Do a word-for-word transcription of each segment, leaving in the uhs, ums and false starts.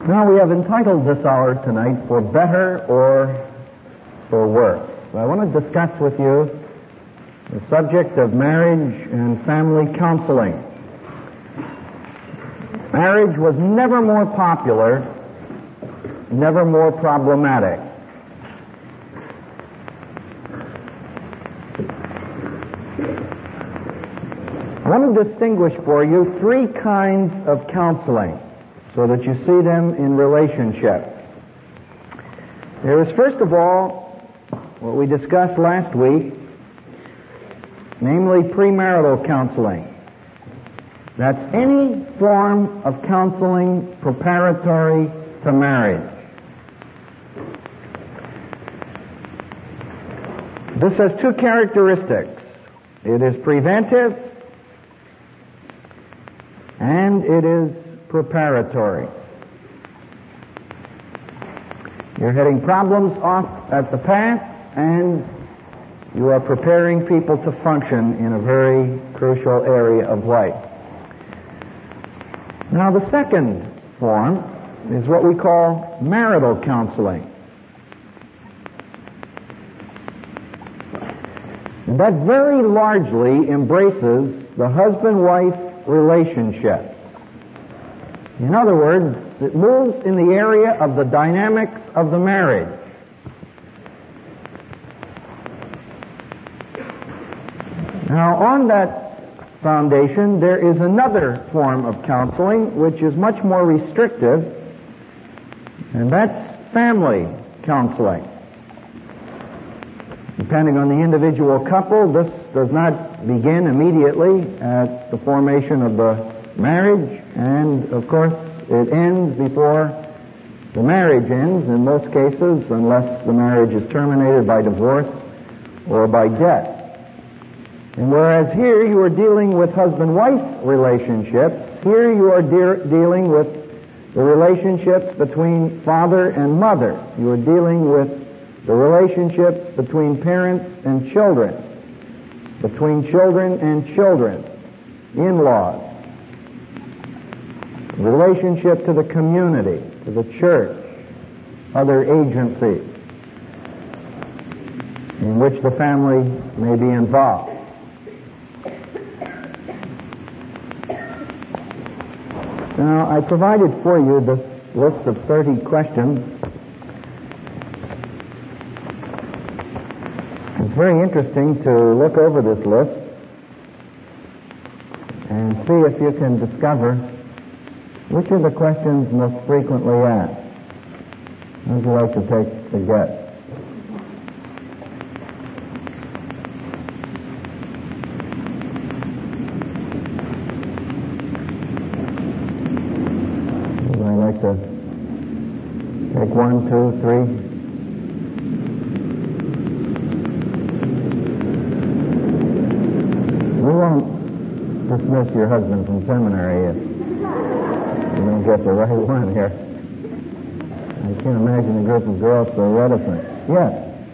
Now, we have entitled this hour tonight, For Better or For Worse. So I want to discuss with you the subject of marriage and family counseling. Marriage was never more popular, never more problematic. I want to distinguish for you three kinds of counseling, so that you see them in relationship. There is, first of all, what we discussed last week, namely premarital counseling. That's any form of counseling preparatory to marriage. This has two characteristics. It is preventive and it is preparatory. You're heading problems off at the path, and you are preparing people to function in a very crucial area of life. Now, the second form is what we call marital counseling. And that very largely embraces the husband-wife relationship. In other words, it moves in the area of the dynamics of the marriage. Now, on that foundation, there is another form of counseling which is much more restrictive, and that's family counseling. Depending on the individual couple, this does not begin immediately at the formation of the marriage, and of course it ends before the marriage ends in most cases, unless the marriage is terminated by divorce or by death. And whereas here you are dealing with husband-wife relationships, here you are de- dealing with the relationships between father and mother. You are dealing with the relationships between parents and children, between children and children, in-laws, relationship to the community, to the church, other agencies in which the family may be involved. Now, I provided for you this list of thirty questions. It's very interesting to look over this list and see if you can discover which are the questions most frequently asked. Would you like to take a guess? Would I like to take one, two, three? We won't dismiss your husband from seminary if you don't get the right one here. I can't imagine a group of girls so reticent. Yes.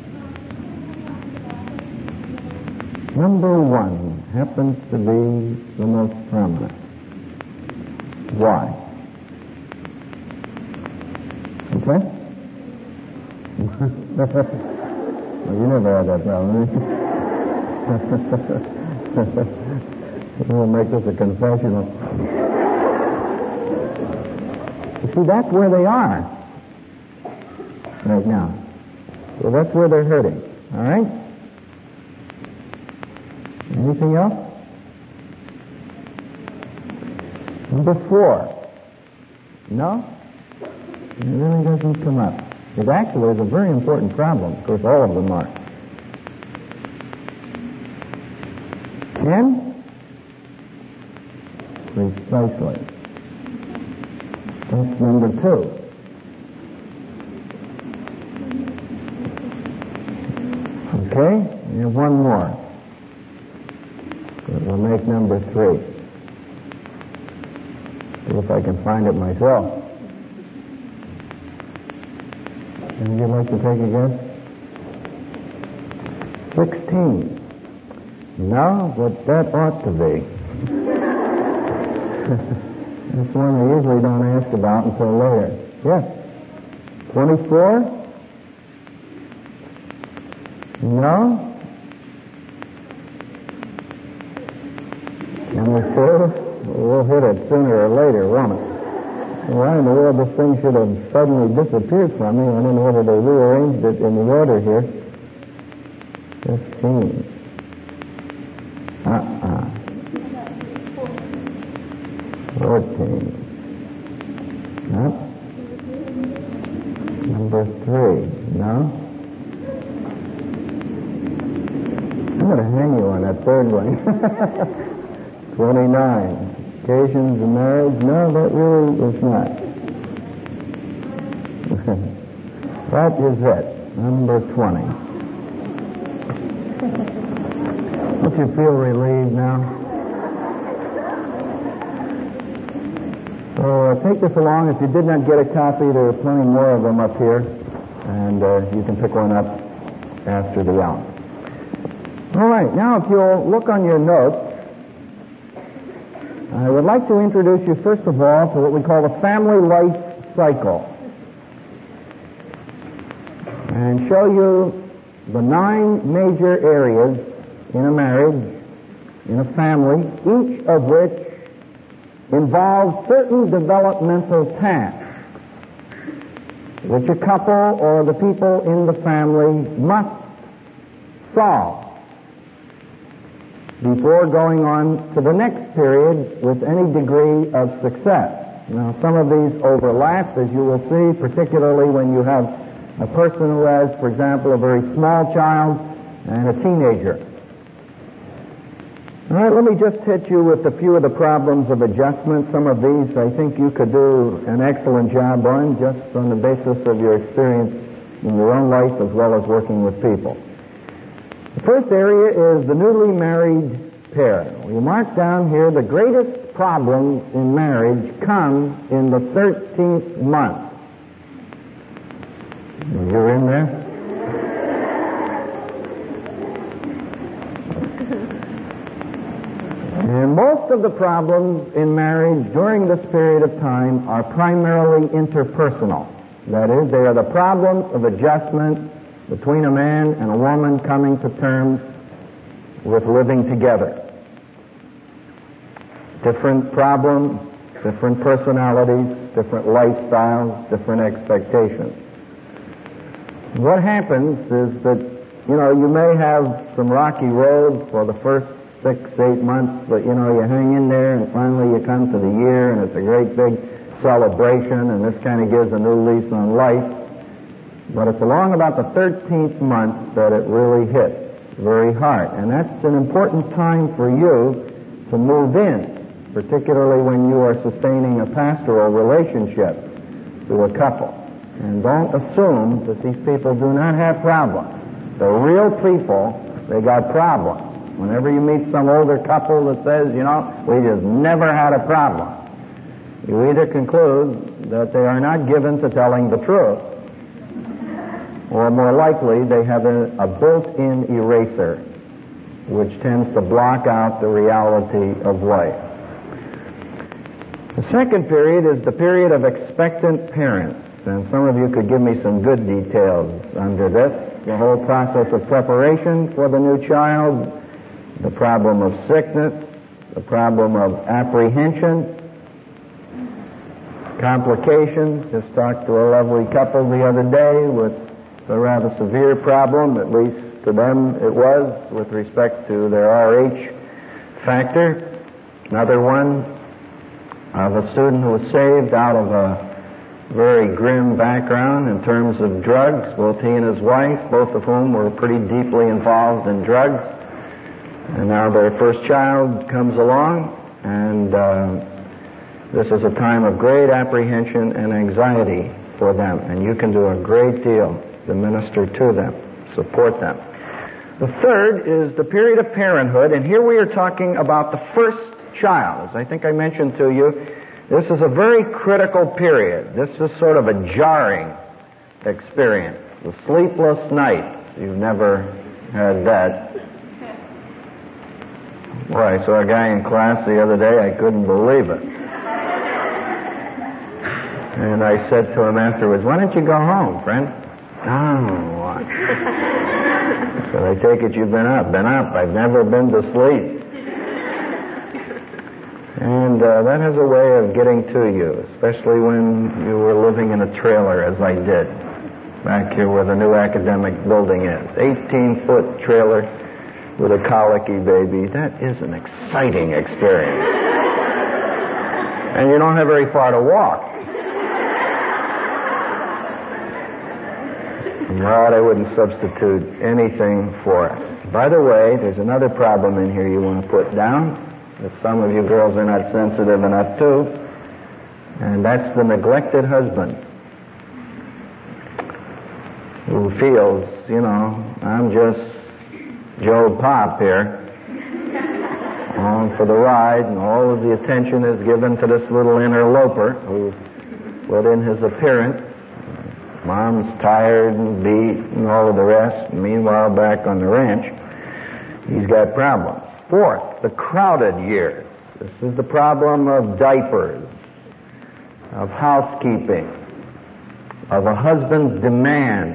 Number one happens to be the most prominent. Why? Okay? Well, you never had that problem, eh? We'll make this a confessional. See, that's where they are right now. So that's where they're hurting. All right? Anything else? Number four. No? It really doesn't come up. It actually is a very important problem. Of course, all of them are. Ten? Precisely. That's number two. Okay, and one more. So we'll make number three. See if I can find it myself. Would you like to take a guess? Sixteen. No, but that ought to be. That's one they usually don't ask about until later. Yes. twenty-four? No? twenty-four? We'll hit it sooner or later, won't it? Why in the world this thing should have suddenly disappeared from me? I don't know whether they rearranged it in the order here. Fifteen. Uh-uh. Fourteen. Nope. Number three. No? I'm going to hang you on that third one. Twenty-nine. Occasions of marriage? No, that really is not. That is it. Number twenty. Don't you feel relieved now? So uh, take this along. If you did not get a copy, there are plenty more of them up here, and uh, you can pick one up after the hour. All right, now if you'll look on your notes, I would like to introduce you first of all to what we call the family life cycle, and show you the nine major areas in a marriage, in a family, each of which involves certain developmental tasks which a couple or the people in the family must solve before going on to the next period with any degree of success. Now, some of these overlap, as you will see, particularly when you have a person who has, for example, a very small child and a teenager. All right, let me just hit you with a few of the problems of adjustment. Some of these I think you could do an excellent job on, just on the basis of your experience in your own life as well as working with people. The first area is the newly married pair. We mark down here the greatest problems in marriage come in the thirteenth month. You're in there? And most of the problems in marriage during this period of time are primarily interpersonal. That is, they are the problems of adjustment between a man and a woman coming to terms with living together. Different problems, different personalities, different lifestyles, different expectations. What happens is that, you know, you may have some rocky road for the first six, eight months, but, you know, you hang in there and finally you come to the year and it's a great big celebration and this kind of gives a new lease on life. But it's along about the thirteenth month that it really hits very hard. And that's an important time for you to move in, particularly when you are sustaining a pastoral relationship to a couple. And don't assume that these people do not have problems. They're real people. They got problems. Whenever you meet some older couple that says, you know, we just never had a problem, you either conclude that they are not given to telling the truth, or more likely, they have a, a built-in eraser, which tends to block out the reality of life. The second period is the period of expectant parents, and some of you could give me some good details under this. The whole process of preparation for the new child, the problem of sickness, the problem of apprehension, complications. Just talked to a lovely couple the other day with a rather severe problem, at least to them it was, with respect to their R H factor. Another one of a student who was saved out of a very grim background in terms of drugs. Both he and his wife, both of whom were pretty deeply involved in drugs. And now their first child comes along, and uh, this is a time of great apprehension and anxiety for them. And you can do a great deal to minister to them, support them. The third is the period of parenthood, and here we are talking about the first child. As I think I mentioned to you, this is a very critical period. This is sort of a jarring experience. The sleepless nights. You've never had that. Well, I saw a guy in class the other day, I couldn't believe it. And I said to him afterwards, why don't you go home, friend? Oh, what? So I take it you've been up. Been up. I've never been to sleep. And uh, that has a way of getting to you, especially when you were living in a trailer, as I did, back here where the new academic building is. eighteen-foot trailer with a colicky baby. That is an exciting experience. And you don't have very far to walk. But I wouldn't substitute anything for it. By the way, there's another problem in here you want to put down that some of you girls are not sensitive enough to, and that's the neglected husband who feels, you know, I'm just Joe Pop here, on for the ride, and all of the attention is given to this little interloper who put in his appearance. Mom's tired and beat and all of the rest, and meanwhile back on the ranch, he's got problems. Fourth, the crowded years. This is the problem of diapers, of housekeeping, of a husband's demands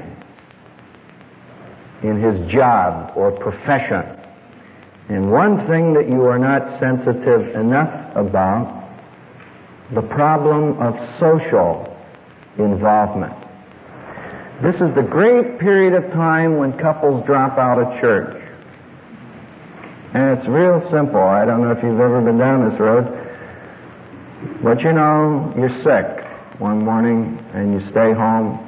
in his job or profession. And one thing that you are not sensitive enough about, the problem of social involvement. This is the great period of time when couples drop out of church. And it's real simple. I don't know if you've ever been down this road, but you know, you're sick one morning and you stay home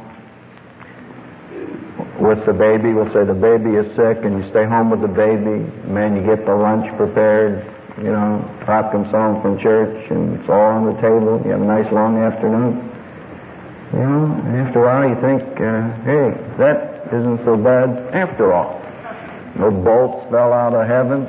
with the baby. We'll say the baby is sick and you stay home with the baby. Man, you get the lunch prepared, you know, Pop comes home from church and it's all on the table. You have a nice long afternoon. You know, and after a while you think, uh, hey, that isn't so bad after all. No bolts fell out of heaven.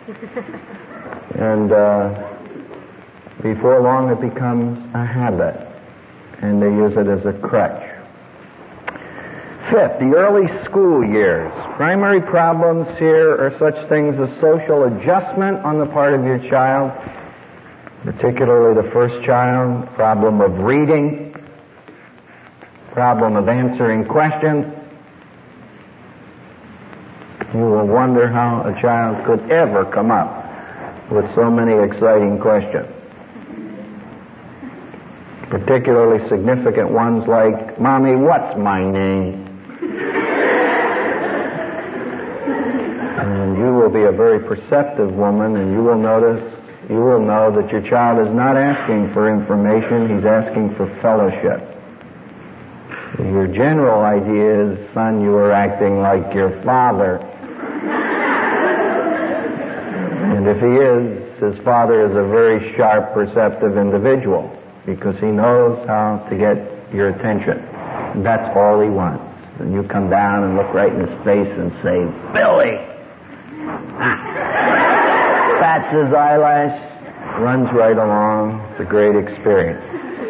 And uh, before long it becomes a habit. And they use it as a crutch. Fifth, the early school years. Primary problems here are such things as social adjustment on the part of your child, particularly the first child, problem of reading, problem of answering questions. You will wonder how a child could ever come up with so many exciting questions. Particularly significant ones like, Mommy, what's my name? And you will be a very perceptive woman, and you will notice, you will know that your child is not asking for information, he's asking for fellowship. Your general idea is, son, you are acting like your father. And if he is, his father is a very sharp, perceptive individual because he knows how to get your attention. And that's all he wants. And you come down and look right in his face and say, Billy! Bats his eyelash, runs right along. It's a great experience.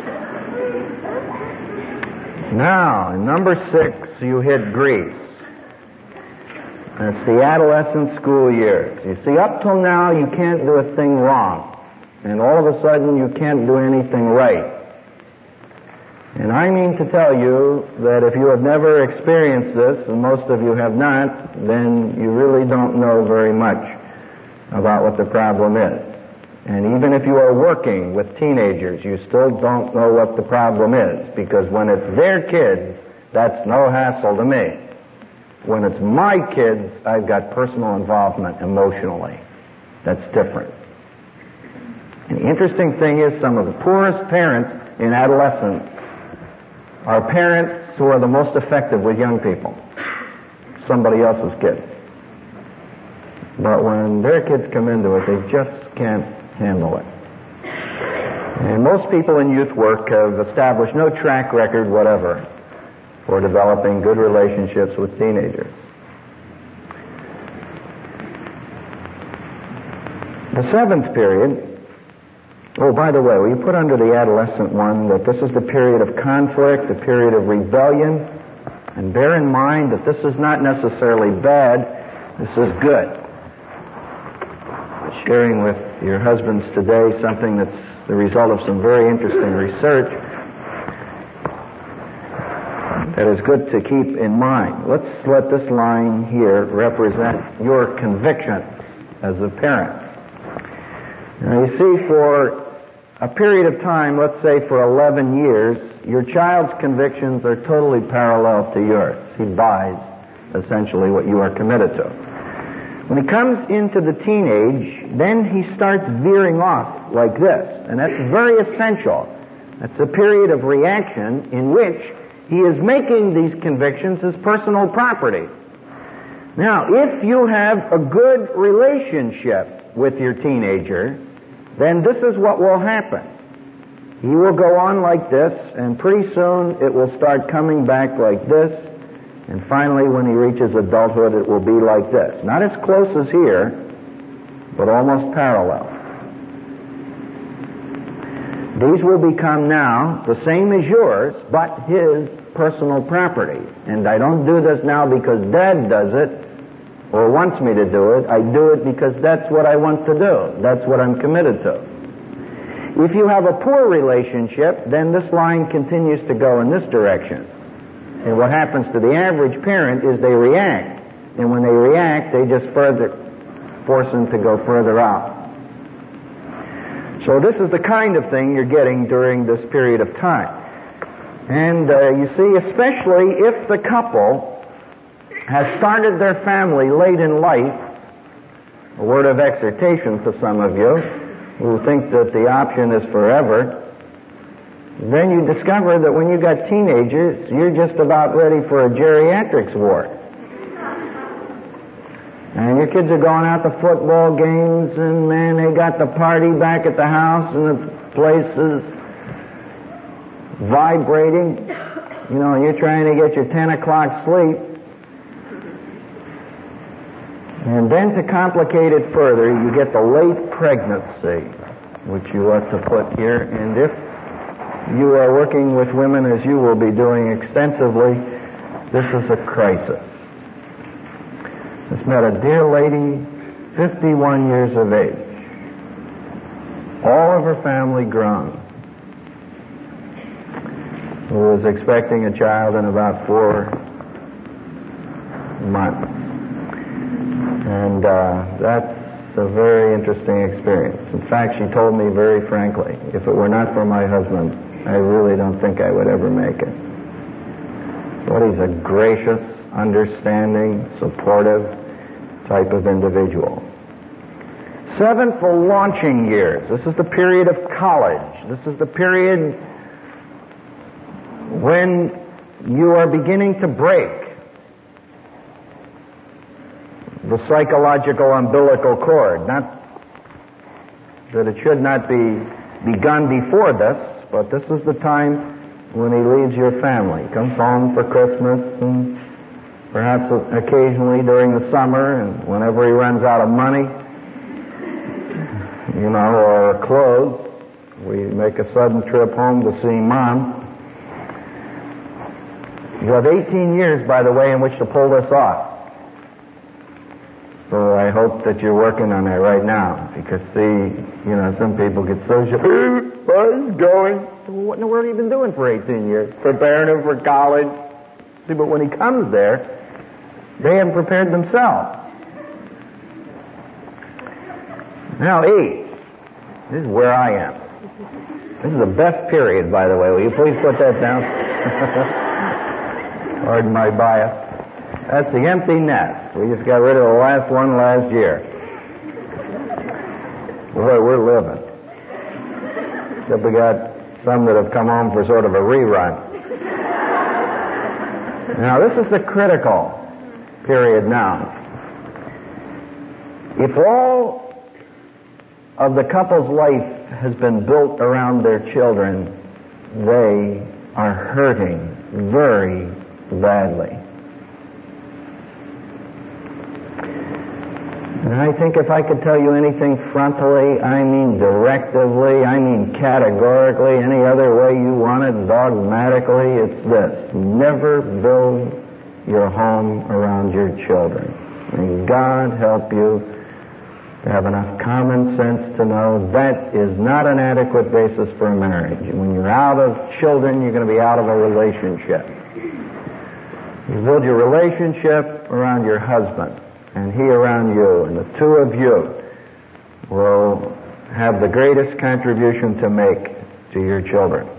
Now, in number six, you hit Greece. That's the adolescent school years. You see, up till now, you can't do a thing wrong. And all of a sudden, you can't do anything right. And I mean to tell you that if you have never experienced this, and most of you have not, then you really don't know very much about what the problem is. And even if you are working with teenagers, you still don't know what the problem is, because when it's their kids, that's no hassle to me. When it's my kids, I've got personal involvement emotionally. That's different. And the interesting thing is some of the poorest parents in adolescence are parents who are the most effective with young people. Somebody else's kids. But when their kids come into it, they just can't handle it. And most people in youth work have established no track record whatever for developing good relationships with teenagers. The seventh period, oh, by the way, will you put under the adolescent one that this is the period of conflict, the period of rebellion, and bear in mind that this is not necessarily bad, this is good. Sharing with your husbands today something that's the result of some very interesting research. that is good to keep in mind. Let's let this line here represent your conviction as a parent. Now you see, for a period of time, let's say for eleven years, your child's convictions are totally parallel to yours. He buys essentially what you are committed to. When he comes into the teenage, then he starts veering off like this, and that's very essential. That's a period of reaction in which he is making these convictions his personal property. Now, if you have a good relationship with your teenager, then this is what will happen. He will go on like this, and pretty soon it will start coming back like this, and finally when he reaches adulthood it will be like this. Not as close as here, but almost parallel. These will become now the same as yours, but his personal property. And I don't do this now because Dad does it, or wants me to do it. I do it because that's what I want to do. That's what I'm committed to. If you have a poor relationship, then this line continues to go in this direction. And what happens to the average parent is they react. And when they react, they just further force them to go further out. So this is the kind of thing you're getting during this period of time. And uh, you see, especially if the couple has started their family late in life, a word of exhortation to some of you who think that the option is forever, then you discover that when you got teenagers, you're just about ready for a geriatrics ward. And your kids are going out to football games, and man, they got the party back at the house, and the place is vibrating. You know, and you're trying to get your ten o'clock sleep. And then to complicate it further, you get the late pregnancy, which you ought to put here. And if you are working with women, as you will be doing extensively, this is a crisis. Just met a dear lady, fifty-one years of age. All of her family grown. Who was expecting a child in about four months. And uh, that's a very interesting experience. In fact, she told me very frankly, if it were not for my husband, I really don't think I would ever make it. But he's a gracious, understanding, supportive type of individual. Seven, for launching years. This is the period of college. This is the period when you are beginning to break the psychological umbilical cord. Not that it should not be begun before this, but this is the time when he leaves your family. He comes home for Christmas and perhaps occasionally during the summer, and whenever he runs out of money, you know, or clothes, we make a sudden trip home to see Mom. You have eighteen years, by the way, in which to pull this off. So I hope that you're working on that right now, because see, you know, some people get so sure, where's he going? What in the world have you been doing for eighteen years? Preparing him for college. See, but when he comes there, they haven't prepared themselves. Now, age. This is where I am. This is the best period, by the way. Will you please put that down? Pardon my bias. That's the empty nest. We just got rid of the last one last year. Boy, we're living. Except we got some that have come home for sort of a rerun. Now, this is the critical period now. If all of the couple's life has been built around their children, they are hurting very badly. And I think if I could tell you anything frontally, I mean directively, I mean categorically, any other way you want it, dogmatically, it's this. Never build your home around your children. May God help you to have enough common sense to know that is not an adequate basis for a marriage. When you're out of children, you're going to be out of a relationship. You build your relationship around your husband, and he around you, and the two of you will have the greatest contribution to make to your children.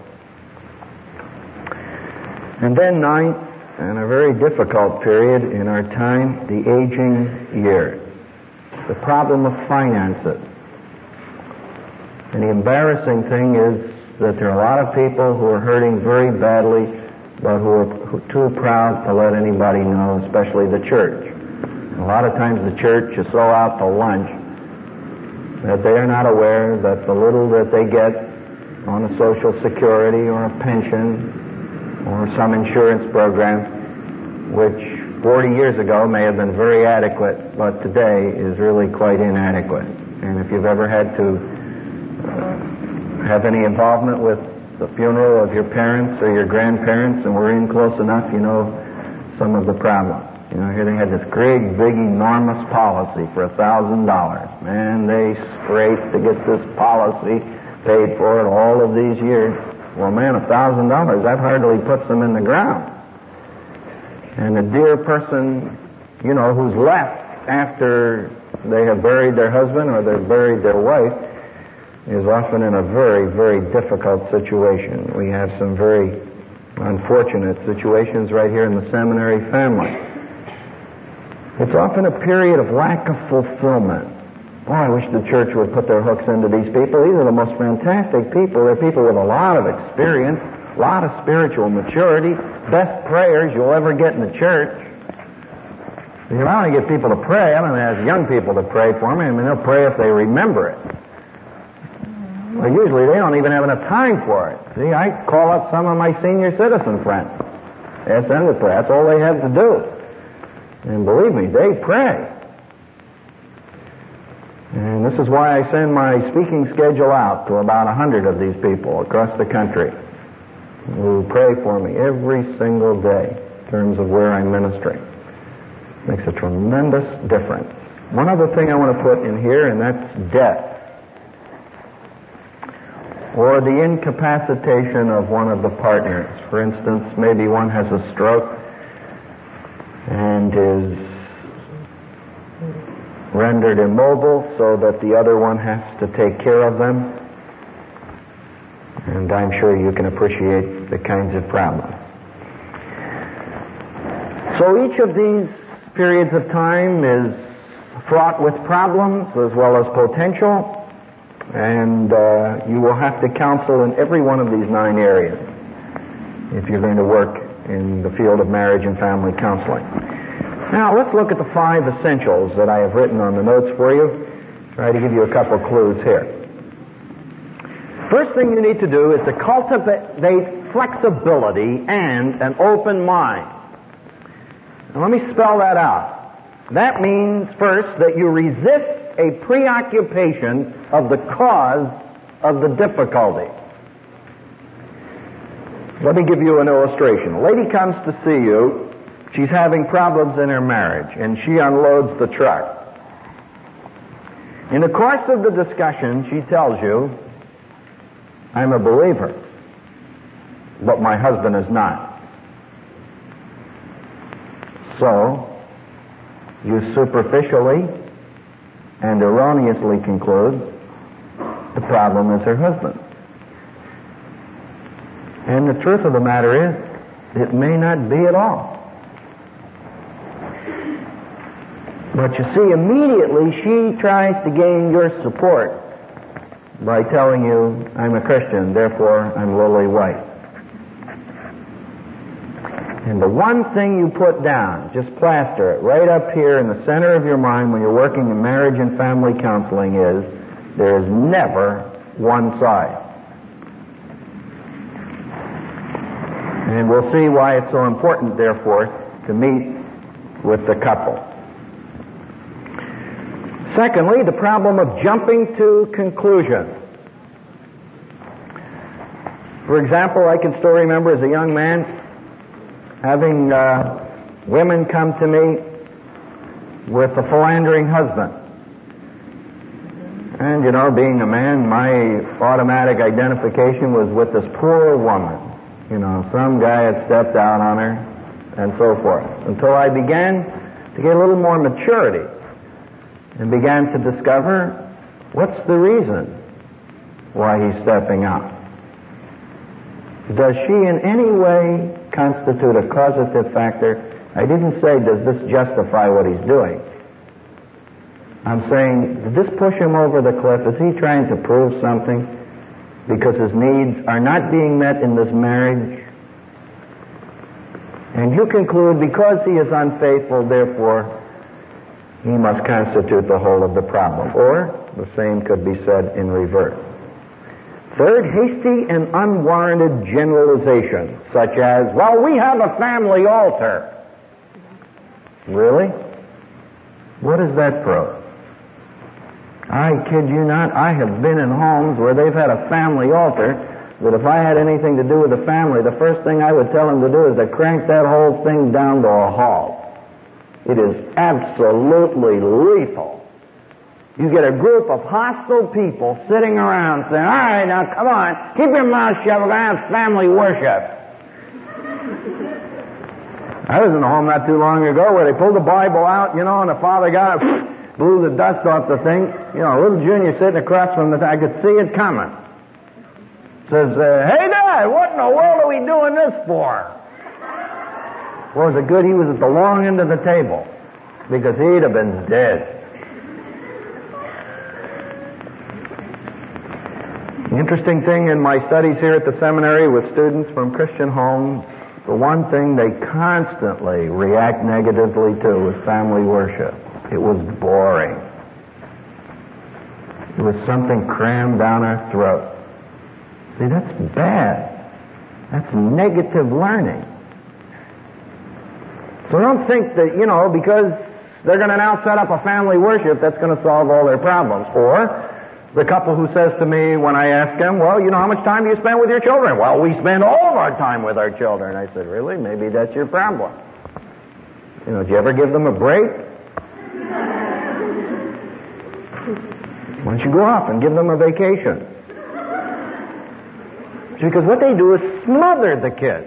And then ninth, and a very difficult period in our time, the aging years. The problem of finances. And the embarrassing thing is that there are a lot of people who are hurting very badly, but who are too proud to let anybody know, especially the church. A lot of times the church is so out to lunch that they are not aware that the little that they get on a Social Security or a pension or some insurance program, which forty years ago may have been very adequate, but today is really quite inadequate. And if you've ever had to uh, have any involvement with the funeral of your parents or your grandparents and were in close enough, you know some of the problems. You know, here they had this great, big, enormous policy for a thousand dollars. Man, they scraped to get this policy paid for it all of these years. Well, man, a thousand dollars, that hardly puts them in the ground. And the dear person, you know, who's left after they have buried their husband or they've buried their wife is often in a very, very difficult situation. We have some very unfortunate situations right here in the seminary family. It's often a period of lack of fulfillment. Boy, I wish the church would put their hooks into these people. These are the most fantastic people. They're people with a lot of experience, a lot of spiritual maturity, best prayers you'll ever get in the church. If you want to get people to pray, I'm going to ask young people to pray for me. I mean, they'll pray if they remember it. Well, usually they don't even have enough time for it. See, I call up some of my senior citizen friends. Ask them to pray. That's all they have to do. And believe me, they pray. And this is why I send my speaking schedule out to about a hundred of these people across the country who pray for me every single day in terms of where I'm ministering. Makes a tremendous difference. One other thing I want to put in here, and that's death, or the incapacitation of one of the partners. For instance, maybe one has a stroke and is rendered immobile so that the other one has to take care of them. And I'm sure you can appreciate the kinds of problems. So each of these periods of time is fraught with problems as well as potential. And uh, you will have to counsel in every one of these nine areas if you're going to work in the field of marriage and family counseling. Now, let's look at the five essentials that I have written on the notes for you. Try to give you a couple clues here. First thing you need to do is to cultivate flexibility and an open mind. Now, let me spell that out. That means, first, that you resist a preoccupation of the cause of the difficulty. Let me give you an illustration. A lady comes to see you. She's having problems in her marriage, and she unloads the truck. In the course of the discussion, she tells you, I'm a believer, but my husband is not. So, you superficially and erroneously conclude the problem is her husband. And the truth of the matter is, it may not be at all. But you see, immediately she tries to gain your support by telling you, I'm a Christian, therefore I'm lily white. And the one thing you put down, just plaster it right up here in the center of your mind when you're working in marriage and family counseling is, there is never one side. And we'll see why it's so important, therefore, to meet with the couple. Secondly, the problem of jumping to conclusions. For example, I can still remember as a young man having uh, women come to me with a philandering husband. And, you know, being a man, my automatic identification was with this poor woman. You know, some guy had stepped out on her, and so forth. Until I began to get a little more maturity and began to discover what's the reason why he's stepping out. Does she in any way constitute a causative factor? I didn't say, does this justify what he's doing? I'm saying, did this push him over the cliff? Is he trying to prove something because his needs are not being met in this marriage? And you conclude, because he is unfaithful, therefore, he must constitute the whole of the problem. Or, the same could be said in reverse. Third, hasty and unwarranted generalization, such as, well, we have a family altar. Really? What does that prove? I kid you not, I have been in homes where they've had a family altar that if I had anything to do with the family, the first thing I would tell them to do is to crank that whole thing down to a halt. It is absolutely lethal. You get a group of hostile people sitting around saying, all right, now come on, keep your mouth shut, we're going to have family worship. I was in a home not too long ago where they pulled the Bible out, you know, and the father got it, blew the dust off the thing. You know, little Junior sitting across from the, I could see it coming. Says, uh, hey Dad, what in the world are we doing this for? Well, was it good he was at the long end of the table? Because he'd have been dead. The interesting thing in my studies here at the seminary with students from Christian homes, the one thing they constantly react negatively to is family worship. It was boring. It was something crammed down our throat. See, that's bad. That's negative learning. So don't think that, you know, because they're going to now set up a family worship, that's going to solve all their problems. Or the couple who says to me when I ask them, well, you know, how much time do you spend with your children? Well, we spend all of our time with our children. I said, really? Maybe that's your problem. You know, do you ever give them a break? Why don't you go off and give them a vacation? Because what they do is smother the kids.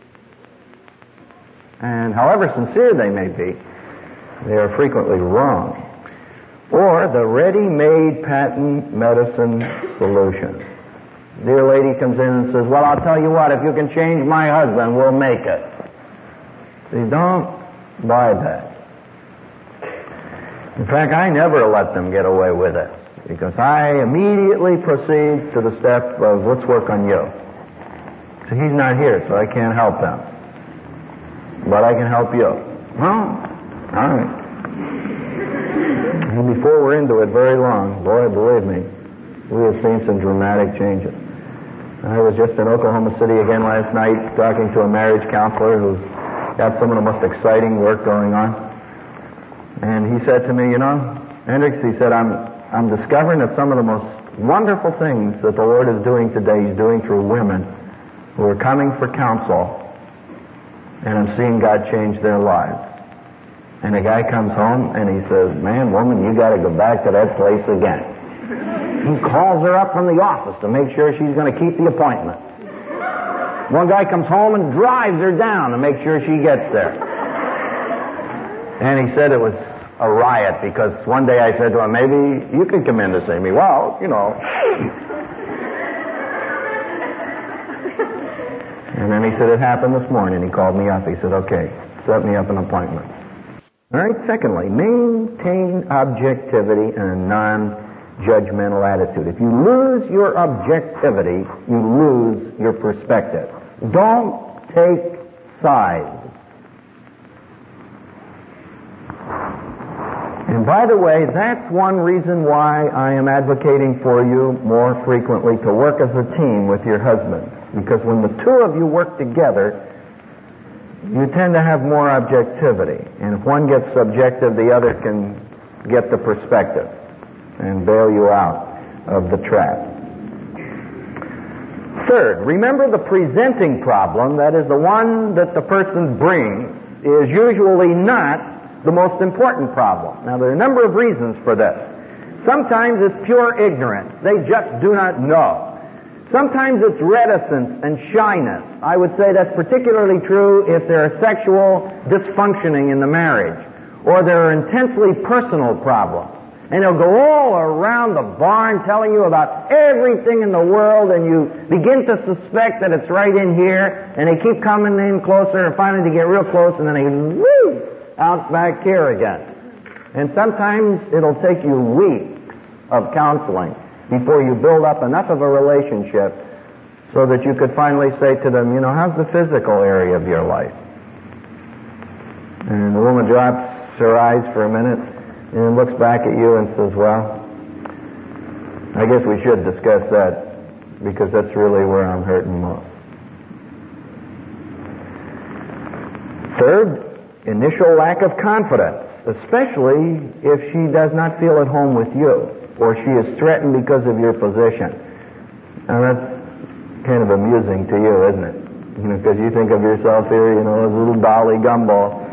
And however sincere they may be, they are frequently wrong. Or the ready-made patent medicine solution. Dear lady comes in and says, well, I'll tell you what, if you can change my husband, we'll make it. See, don't buy that. In fact, I never let them get away with it, because I immediately proceed to the step of, let's work on you. So he's not here, so I can't help them. But I can help you. Well, all right. And before we're into it very long, boy, believe me, we have seen some dramatic changes. I was just in Oklahoma City again last night talking to a marriage counselor who's got some of the most exciting work going on. And he said to me, you know, Hendricks, he said, I'm I'm discovering that some of the most wonderful things that the Lord is doing today, He's doing through women who are coming for counsel, and I'm seeing God change their lives. And a guy comes home and he says, man, woman, you got to go back to that place again. He calls her up from the office to make sure she's going to keep the appointment. One guy comes home and drives her down to make sure she gets there. And he said it was a riot, because one day I said to him, maybe you could come in to see me. Well, you know. And then he said, it happened this morning. He called me up. He said, okay, set me up an appointment. All right, secondly, maintain objectivity and a non-judgmental attitude. If you lose your objectivity, you lose your perspective. Don't take sides. And by the way, that's one reason why I am advocating for you more frequently to work as a team with your husband. Because when the two of you work together, you tend to have more objectivity. And if one gets subjective, the other can get the perspective and bail you out of the trap. Third, remember the presenting problem, that is the one that the person brings, is usually not the most important problem. Now, there are a number of reasons for this. Sometimes it's pure ignorance. They just do not know. Sometimes it's reticence and shyness. I would say that's particularly true if there are sexual dysfunctioning in the marriage, or there are intensely personal problems. And they'll go all around the barn telling you about everything in the world, and you begin to suspect that it's right in here, and they keep coming in closer, and finally they get real close, and then they woo, out back here again. And sometimes it'll take you weeks of counseling before you build up enough of a relationship so that you could finally say to them, you know, how's the physical area of your life? And the woman drops her eyes for a minute and looks back at you and says, well, I guess we should discuss that, because that's really where I'm hurting most. Third, initial lack of confidence, especially if she does not feel at home with you, or she is threatened because of your position. Now that's kind of amusing to you, isn't it? You know, because you think of yourself here, you know, as a little dolly gumball.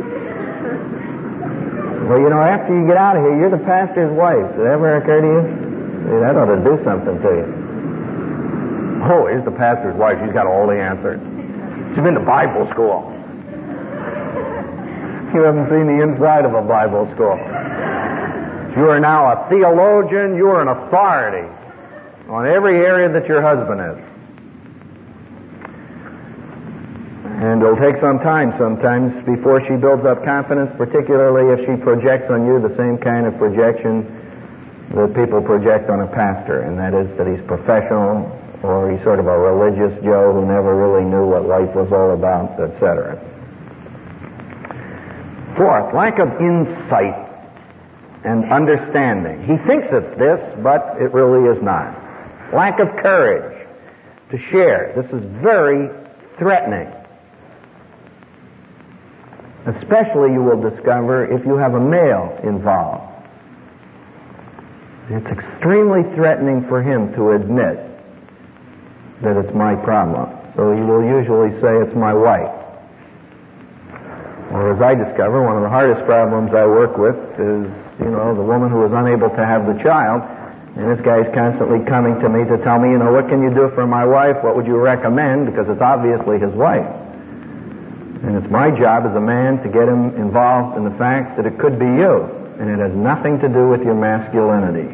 Well, you know, after you get out of here, you're the pastor's wife. Did that ever occur to you? Hey, that ought to do something to you. Oh, here's the pastor's wife. She's got all the answers. She's been to Bible school. You haven't seen the inside of a Bible school. You are now a theologian. You are an authority on every area that your husband is. And it'll take some time sometimes before she builds up confidence, particularly if she projects on you the same kind of projection that people project on a pastor, and that is that he's professional, or he's sort of a religious Joe who never really knew what life was all about, et cetera. Fourth, lack of insight and understanding. He thinks it's this, but it really is not. Lack of courage to share. This is very threatening. Especially, you will discover, if you have a male involved. It's extremely threatening for him to admit that it's my problem. So he will usually say, it's my wife. Or as I discover, one of the hardest problems I work with is, you know, the woman who is unable to have the child, and this guy is constantly coming to me to tell me, you know, what can you do for my wife? What would you recommend? Because it's obviously his wife. And it's my job as a man to get him involved in the fact that it could be you, and it has nothing to do with your masculinity.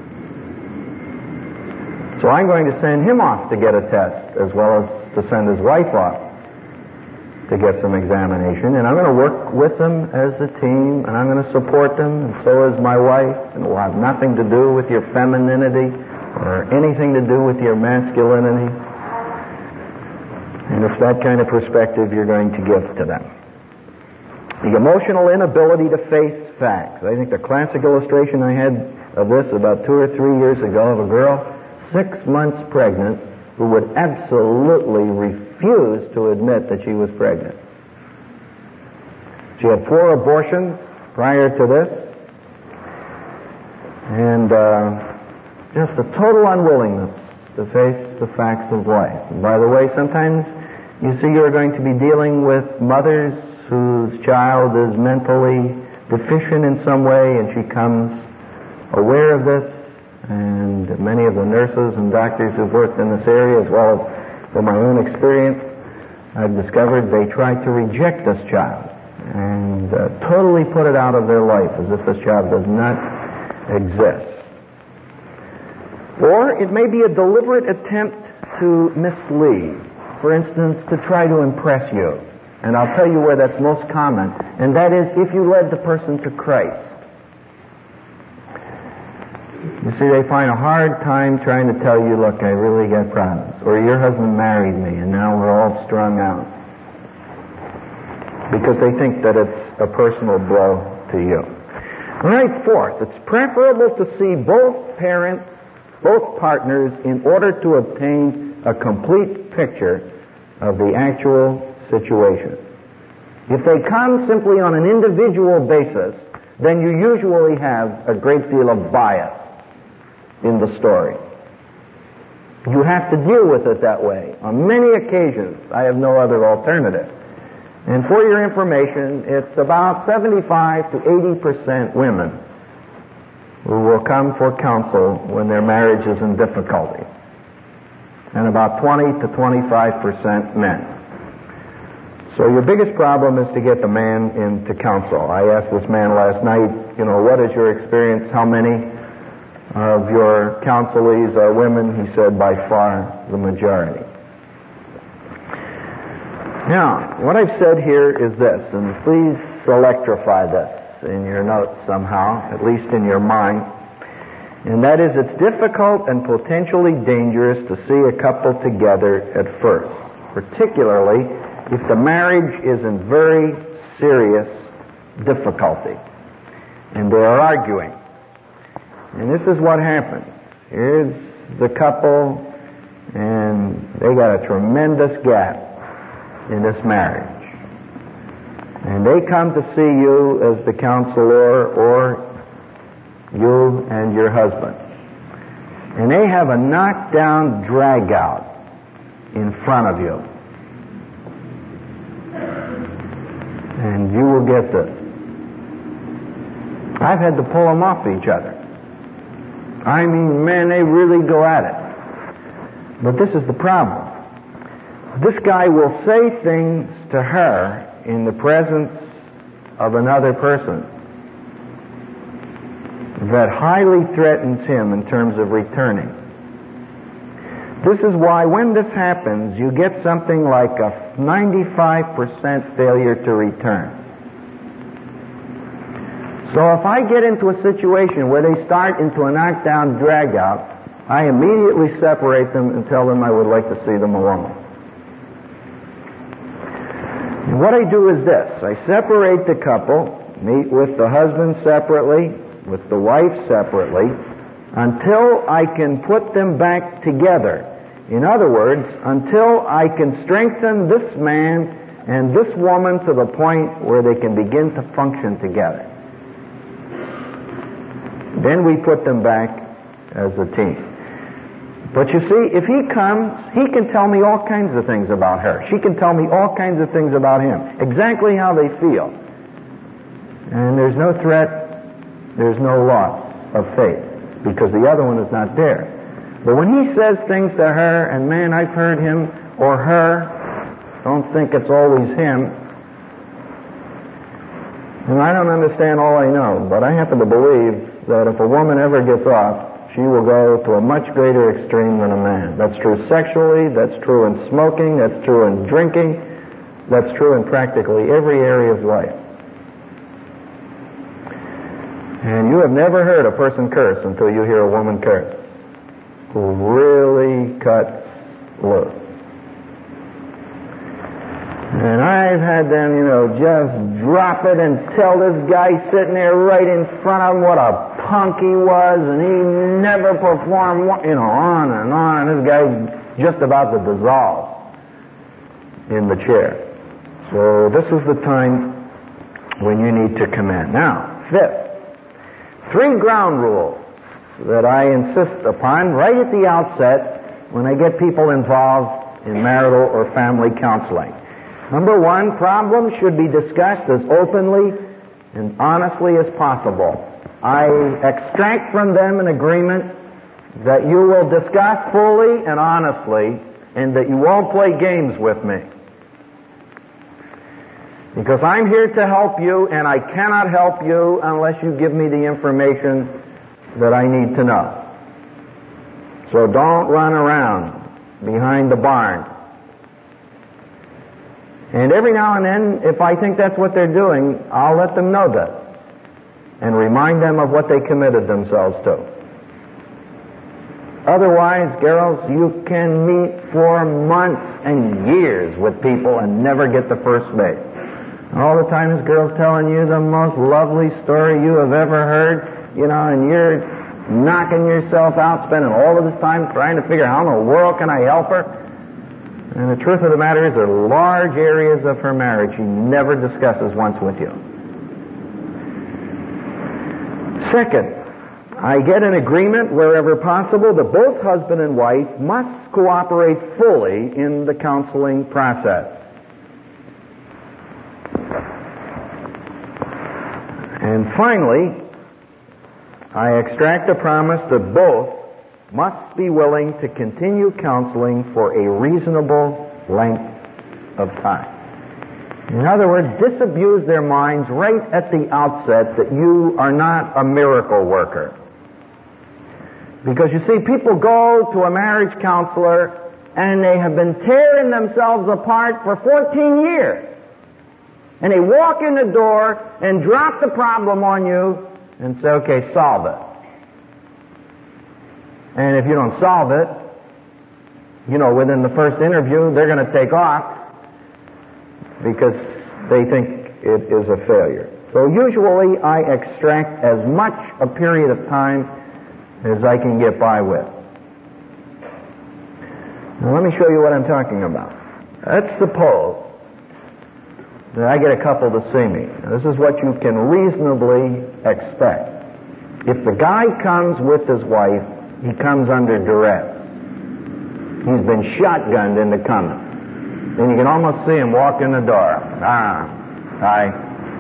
So I'm going to send him off to get a test, as well as to send his wife off to get some examination, and I'm going to work with them as a team, and I'm going to support them, and so is my wife, and it will have nothing to do with your femininity or anything to do with your masculinity. And it's that kind of perspective you're going to give to them. The emotional inability to face facts. I think the classic illustration I had of this about two or three years ago of a girl six months pregnant who would absolutely refuse to admit that she was pregnant. She had four abortions prior to this, and uh, just a total unwillingness to face the facts of life. And by the way, sometimes you see you're going to be dealing with mothers whose child is mentally deficient in some way, and she comes aware of this, and many of the nurses and doctors who've worked in this area, as well as from my own experience, I've discovered they try to reject this child and uh, totally put it out of their life as if this child does not exist. Or it may be a deliberate attempt to mislead. For instance, to try to impress you. And I'll tell you where that's most common, and that is if you led the person to Christ. You see, they find a hard time trying to tell you, look, I really got problems. Or your husband married me, and now we're all strung out. Because they think that it's a personal blow to you. All right, fourth, it's preferable to see both parents, both partners, in order to obtain a complete picture of the actual situation. If they come simply on an individual basis, then you usually have a great deal of bias in the story. You have to deal with it that way. On many occasions, I have no other alternative. And for your information, it's about seventy-five to eighty percent women who will come for counsel when their marriage is in difficulty. and about twenty to twenty-five percent men. So your biggest problem is to get the man into counsel. I asked this man last night, you know, what is your experience? How many of your counselees are women? He said, by far the majority. Now, what I've said here is this, and please electrify this in your notes somehow, at least in your mind, and that is it's difficult and potentially dangerous to see a couple together at first, particularly if the marriage is in very serious difficulty and they are arguing. And this is what happens. Here's the couple, and they got a tremendous gap in this marriage. And they come to see you as the counselor, or you and your husband. And they have a knockdown drag-out in front of you. And you will get this. I've had to pull them off each other. I mean, man, they really go at it. But this is the problem. This guy will say things to her in the presence of another person that highly threatens him in terms of returning. This is why when this happens, you get something like a ninety-five percent failure to return. So if I get into a situation where they start into a knockdown drag-out, I immediately separate them and tell them I would like to see them alone. And what I do is this. I separate the couple, meet with the husband separately, with the wife separately, until I can put them back together. In other words, until I can strengthen this man and this woman to the point where they can begin to function together. Then we put them back as a team. But you see, if he comes, he can tell me all kinds of things about her. She can tell me all kinds of things about him. Exactly how they feel. And there's no threat, there's no loss of faith, because the other one is not there. But when he says things to her, and man, I've heard him or her, don't think it's always him. And I don't understand all I know, but I happen to believe that if a woman ever gets off, she will go to a much greater extreme than a man. That's true sexually, that's true in smoking, that's true in drinking, that's true in practically every area of life. And you have never heard a person curse until you hear a woman curse, who really cuts loose. And I've had them, you know, just drop it and tell this guy sitting there right in front of him what a punk he was, and he never performed, you know, on and on, and this guy's just about to dissolve in the chair. So this is the time when you need to come in. Now, fifth, three ground rules that I insist upon right at the outset when I get people involved in marital or family counseling. Number one, problems should be discussed as openly and honestly as possible. I extract from them an agreement that you will discuss fully and honestly, and that you won't play games with me. Because I'm here to help you, and I cannot help you unless you give me the information that I need to know. So don't run around behind the barn. And every now and then, if I think that's what they're doing, I'll let them know that and remind them of what they committed themselves to. Otherwise, girls, you can meet for months and years with people and never get the first base. And all the time this girl's telling you the most lovely story you have ever heard, you know, and you're knocking yourself out, spending all of this time trying to figure out how in the world can I help her. And the truth of the matter is there are large areas of her marriage she never discusses once with you. Second, I get an agreement wherever possible that both husband and wife must cooperate fully in the counseling process. And finally, I extract a promise that both must be willing to continue counseling for a reasonable length of time. In other words, disabuse their minds right at the outset that you are not a miracle worker. Because you see, people go to a marriage counselor and they have been tearing themselves apart for fourteen years. And they walk in the door and drop the problem on you and say, okay, solve it. And if you don't solve it, you know, within the first interview, they're going to take off because they think it is a failure. So usually I extract as much a period of time as I can get by with. Now let me show you what I'm talking about. Let's suppose that I get a couple to see me. Now, this is what you can reasonably expect. If the guy comes with his wife, he comes under duress. He's been shotgunned into coming. And you can almost see him walk in the door. Ah, hi.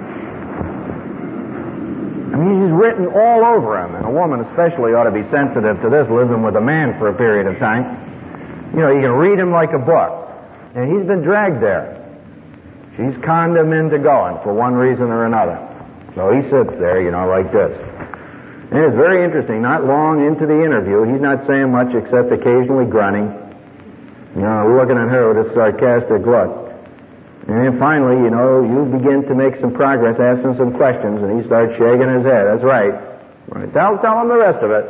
I mean, he's written all over him. And a woman especially ought to be sensitive to this, living with a man for a period of time. You know, you can read him like a book. And he's been dragged there. She's conned him into going for one reason or another. So he sits there, you know, like this. And it's very interesting. Not long into the interview, he's not saying much except occasionally grunting. You know, looking at her with a sarcastic look. And then finally, you know, you begin to make some progress, asking some questions, and he starts shaking his head. That's right. Right. Tell, tell him the rest of it.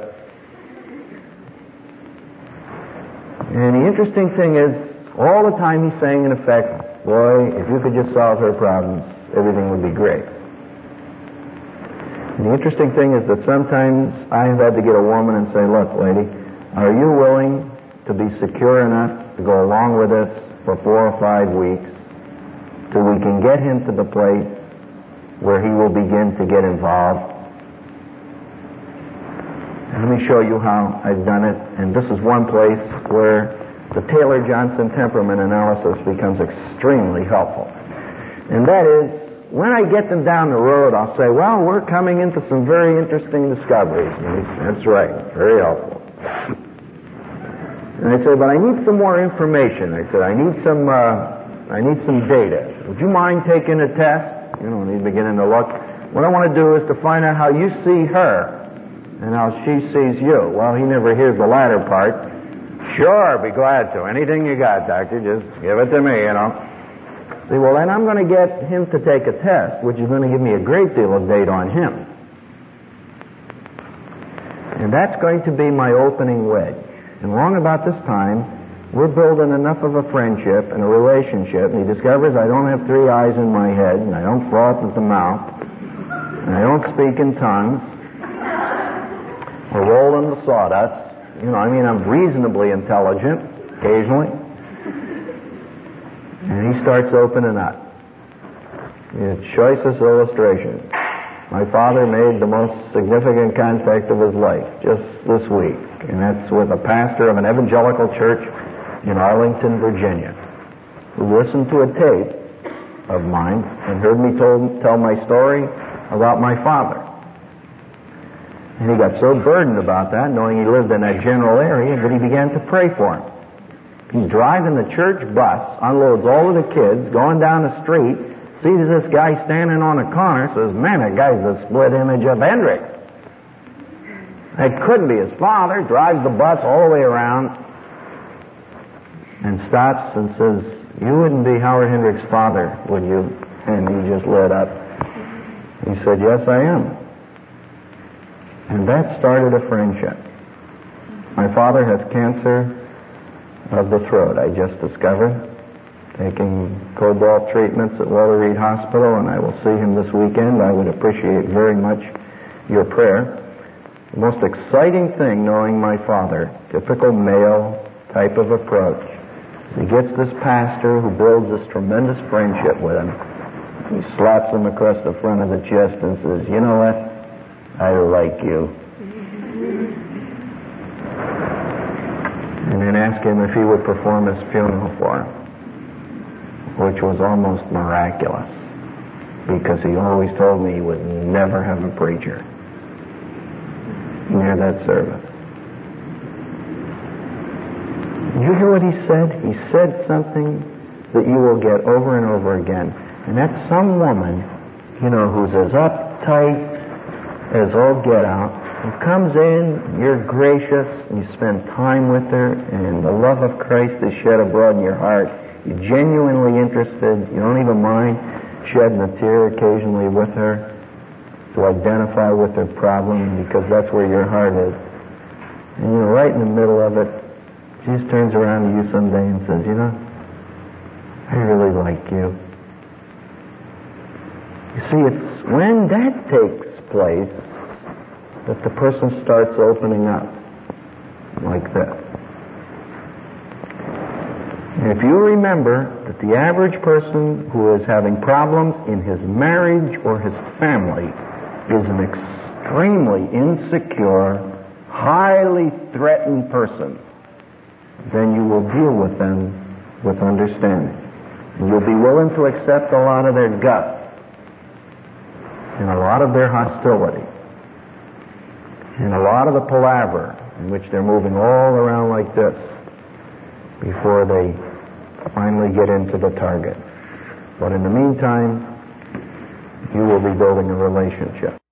And the interesting thing is, all the time he's saying, in effect, boy, if you could just solve her problems, everything would be great. And the interesting thing is that sometimes I have had to get a woman and say, look, lady, are you willing to be secure enough to go along with us for four or five weeks till we can get him to the place where he will begin to get involved? And let me show you how I've done it. And this is one place where the Taylor-Johnson temperament analysis becomes extremely helpful. And that is, when I get them down the road, I'll say, well, we're coming into some very interesting discoveries. And that's right, very helpful. And I say, but I need some more information. I said, I need some, uh, I need some data. Would you mind taking a test? You know, and he's beginning to look. What I want to do is to find out how you see her and how she sees you. Well, he never hears the latter part. Sure, be glad to. Anything you got, doctor, just give it to me, you know. See, well, then I'm going to get him to take a test, which is going to give me a great deal of data on him. And that's going to be my opening wedge. And long about this time, we're building enough of a friendship and a relationship, and he discovers I don't have three eyes in my head, and I don't froth at the mouth, and I don't speak in tongues, or roll in the sawdust. You know, I mean, I'm reasonably intelligent, occasionally. And he starts opening up. The choicest illustration. My father made the most significant contact of his life just this week. And that's with a pastor of an evangelical church in Arlington, Virginia, who listened to a tape of mine and heard me told, tell my story about my father. And he got so burdened about that, knowing he lived in that general area, that he began to pray for him. He's driving the church bus, unloads all of the kids, going down the street, sees this guy standing on a corner, says, man, that guy's the split image of Hendricks. It couldn't be his father. Drives the bus all the way around and stops and says, you wouldn't be Howard Hendricks' father, would you? And he just lit up. He said, yes, I am. And that started a friendship. My father has cancer of the throat, I just discovered, taking cobalt treatments at Walter Reed Hospital, and I will see him this weekend. I would appreciate very much your prayer. The most exciting thing, knowing my father, typical male type of approach, he gets this pastor who builds this tremendous friendship with him. He slaps him across the front of the chest and says, you know what? I like you. And then ask him if he would perform his funeral for him, which was almost miraculous, because he always told me he would never have a preacher near that service. Did you hear what he said? He said something that you will get over and over again. And that's some woman, you know, who's as uptight as all get out, who comes in, you're gracious, and you spend time with her, and the love of Christ is shed abroad in your heart. You're genuinely interested. You don't even mind shedding a tear occasionally with her to identify with her problem, because that's where your heart is. And you're right in the middle of it. She just turns around to you someday and says, you know, I really like you. You see, it's when that takes place that the person starts opening up like this. And if you remember that the average person who is having problems in his marriage or his family is an extremely insecure, highly threatened person, then you will deal with them with understanding. And you'll be willing to accept a lot of their guts and a lot of their hostility and a lot of the palaver in which they're moving all around like this before they finally get into the target. But in the meantime, you will be building a relationship.